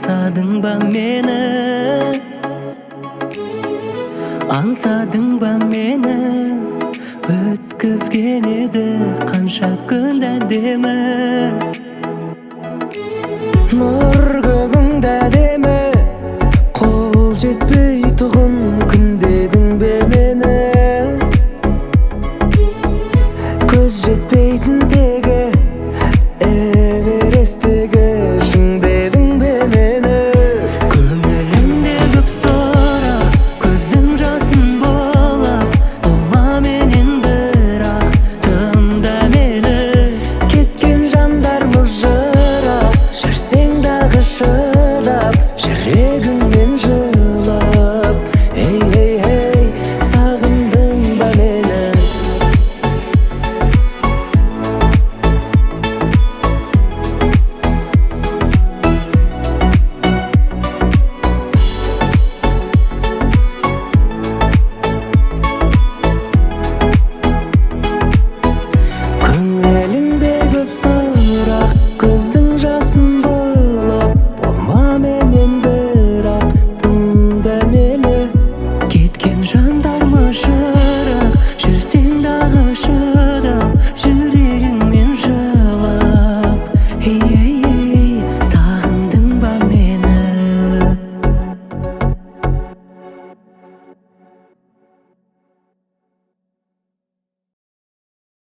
аңсадың ба мені, аңсадың ба мені? Өткізген еді қанша күн әдемі, нұр көгіңді әдемі, қол жетпей тұғын күндедің бе мені? Көз жетпейтіндегі эвересттегі шыңдедің бе мені? Көңілімде көп сұрақ, көздің жасын болап, болма менен бірақ тыңда мені. Кеткен жандармыз жырап, жүрсең дағы шыдап, жүрегімнен жылап. Ей, ей, ей, сағындың ба мені? Көңіліңде көп сұрақ, көздің жасын болып, болма менен бірақ тыңда мені. Кеткен жандармы жырақ, жүрсең дағы